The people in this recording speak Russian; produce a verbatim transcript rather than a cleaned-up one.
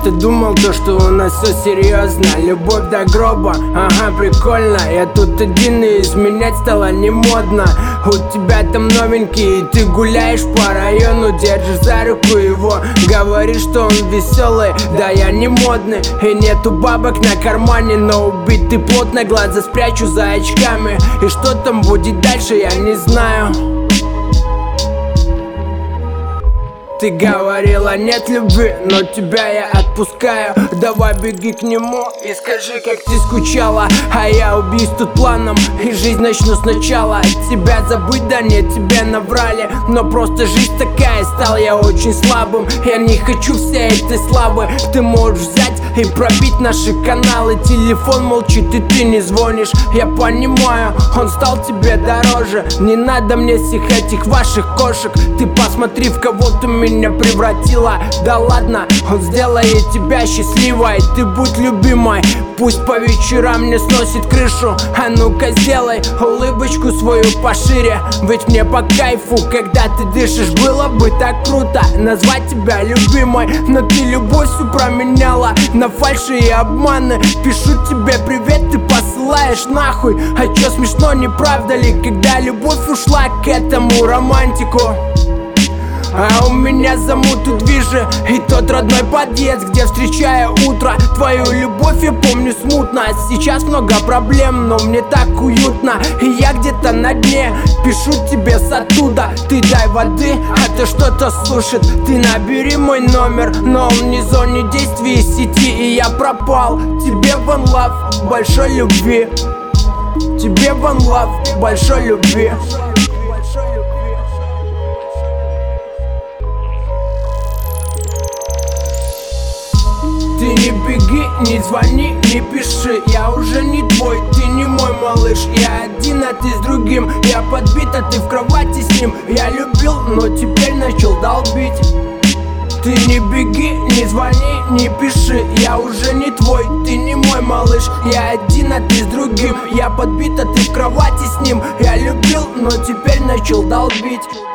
Я-то думал то, что у нас все серьезно, любовь до гроба, ага, прикольно. Я тут один, и изменять стало не модно. У тебя там новенький, и ты гуляешь по району, держишь за руку его, говоришь, что он веселый. Да я не модный, и нету бабок на кармане, но убить ты плотно, глаза спрячу за очками. И что там будет дальше, я не знаю. Ты говорила нет любви, но тебя я отпускаю. Давай беги к нему и скажи, как ты скучала. А я убьюсь тут планом, и жизнь начну сначала. Тебя забыть, да нет, тебе наврали, но просто жизнь такая, стал я очень слабым. Я не хочу всей этой славы. Ты можешь взять и пробить наши каналы. Телефон молчит, и ты не звонишь. Я понимаю, он стал тебе дороже. Не надо мне всех этих ваших кошек. Ты посмотри, в кого ты меня превратила. Да ладно, он сделает тебя счастливой. Ты будь любимой, пусть по вечерам не сносит крышу. А ну-ка сделай улыбочку свою пошире, ведь мне по кайфу, когда ты дышишь. Было бы так круто назвать тебя любимой, но ты любовь всю променяла на фальши и обманы. Пишу тебе привет, ты посылаешь нахуй. А чё смешно, не правда ли, когда любовь ушла к этому романтику? А у меня замуту движи, и тот родной подъезд, где встречаю утро. Твою любовь я помню смутно. Сейчас много проблем, но мне так уютно. И я где-то на дне, пишу тебе с оттуда. Ты дай воды, а то что-то сушит. Ты набери мой номер, но он не в зоне действия сети, и я пропал. Тебе one love, большой любви. Тебе one love, большой любви. Ты не беги, не звони, не пиши. Я уже не твой, ты не мой малыш. Я один, а ты с другим. Я подбит, а ты в кровати с ним. Я любил, но теперь начал долбить. Ты не беги, не звони, не пиши. Я уже не твой, ты не мой малыш. Я один, а ты с другим. Я подбит, а ты в кровати с ним. Я любил, но теперь начал долбить.